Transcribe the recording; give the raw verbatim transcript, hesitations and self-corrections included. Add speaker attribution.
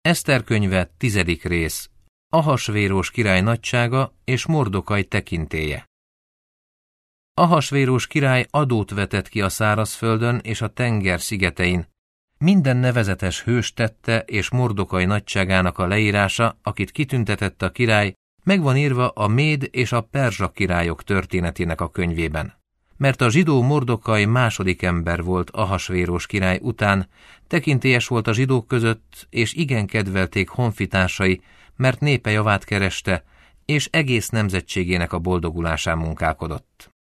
Speaker 1: Eszter könyve, tizedik rész. Ahasvérós király nagysága és Mordokaj tekintélye. Ahasvérós király adót vetett ki a szárazföldön és a tenger szigetein. Minden nevezetes hős tette, és Mordokaj nagyságának a leírása, akit kitüntetett a király, megvan írva a méd és a perzsa királyok történetének a könyvében. Mert a zsidó Mordokaj második ember volt Ahasvérós király után, tekintélyes volt a zsidók között, és igen kedvelték honfitársai, mert népe javát kereste, és egész nemzetségének a boldogulásán munkálkodott.